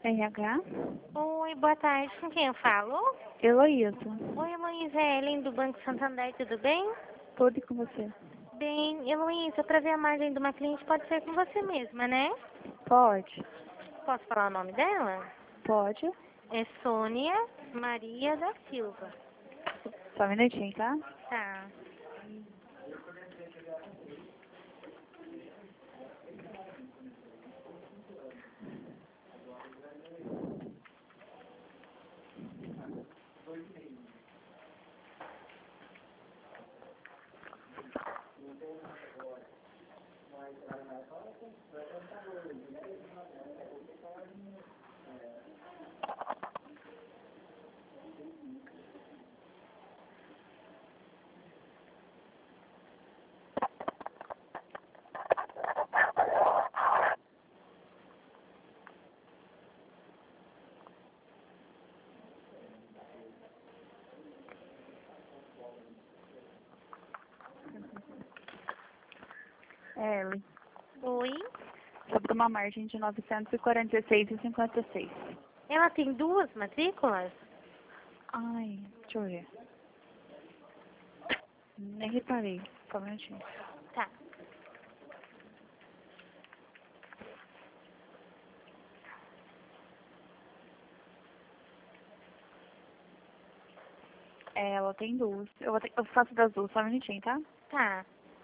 RH? Oi, boa tarde. Com quem eu falo? Heloísa. Oi, Heloísa, é Ellen do Banco Santander, tudo bem? Tudo com você? Bem, Heloísa, para ver a margem de uma cliente pode ser com você mesma, né? Pode. Posso falar o nome dela? Pode. É Sônia Maria da Silva. Só um minutinho, tá? Tá. Ellen. Oi. Sobre uma margem de 946,56. Ela tem duas matrículas? Ai, deixa eu ver. Nem reparei. Só um minutinho. Tá. Ela tem duas. Eu faço das duas, só um minutinho, tá? Tá.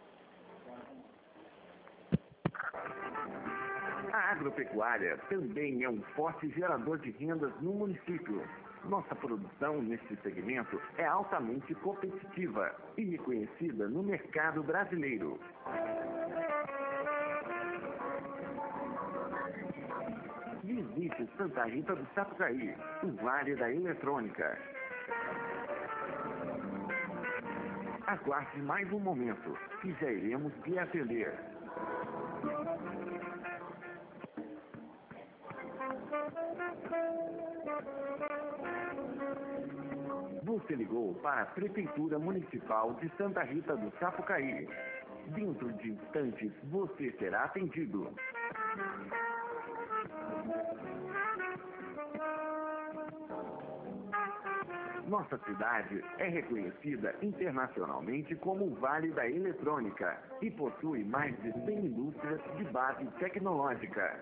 A agropecuária também é um forte gerador de rendas no município. Nossa produção neste segmento é altamente competitiva e reconhecida no mercado brasileiro. Visite Santa Rita do Sapucaí, o Vale da Eletrônica. Aguarde mais um momento, que já iremos lhe atender. Você ligou para a Prefeitura Municipal de Santa Rita do Sapucaí. Dentro de instantes, você será atendido. Nossa cidade é reconhecida internacionalmente como o Vale da Eletrônica e possui mais de 100 indústrias de base tecnológica.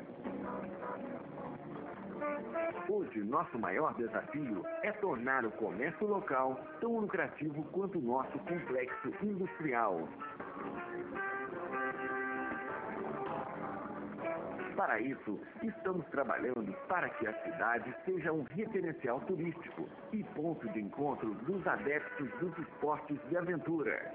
Hoje, nosso maior desafio é tornar o comércio local tão lucrativo quanto o nosso complexo industrial. Para isso, estamos trabalhando para que a cidade seja um referencial turístico e ponto de encontro dos adeptos dos esportes de aventura.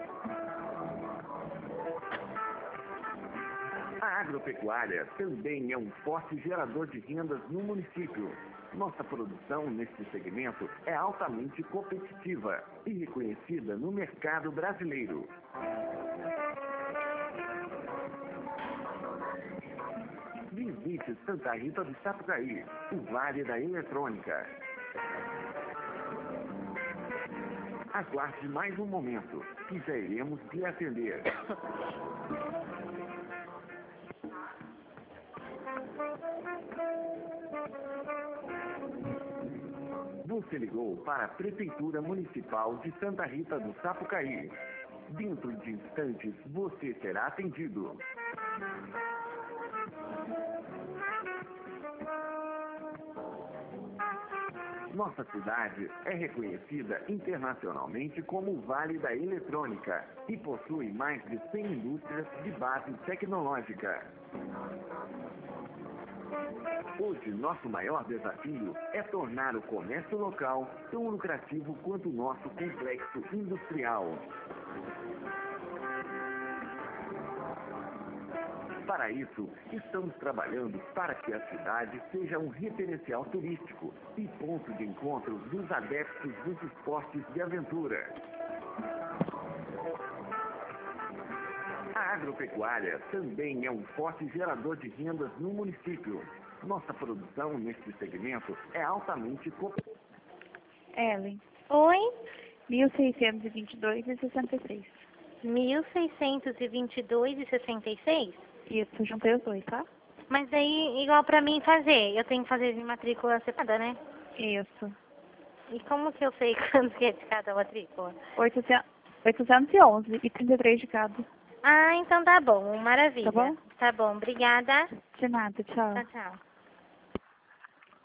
A agropecuária também é um forte gerador de rendas no município. Nossa produção neste segmento é altamente competitiva e reconhecida no mercado brasileiro. Visite Santa Rita do Sapucaí, o Vale da Eletrônica. Aguarde mais um momento, que já iremos lhe atender. Você ligou para a Prefeitura Municipal de Santa Rita do Sapucaí. Dentro de instantes, você será atendido. Nossa cidade é reconhecida internacionalmente como o Vale da Eletrônica e possui mais de 100 indústrias de base tecnológica. Hoje, nosso maior desafio é tornar o comércio local tão lucrativo quanto o nosso complexo industrial. Para isso, estamos trabalhando para que a cidade seja um referencial turístico e ponto de encontro dos adeptos dos esportes de aventura. A agropecuária também é um forte gerador de rendas no município. Nossa produção neste segmento é altamente competitiva. Ellen. Oi. 1.622,66. 1.622,66? Isso, juntei os dois, tá? Mas aí, igual pra mim fazer, eu tenho que fazer de matrícula separada, né? Isso. E como que eu sei quanto que é de cada matrícula? 811 e 33 de cada. Ah, então tá bom, maravilha. Tá bom? Tá bom, obrigada. De nada, tchau. Tchau, tchau.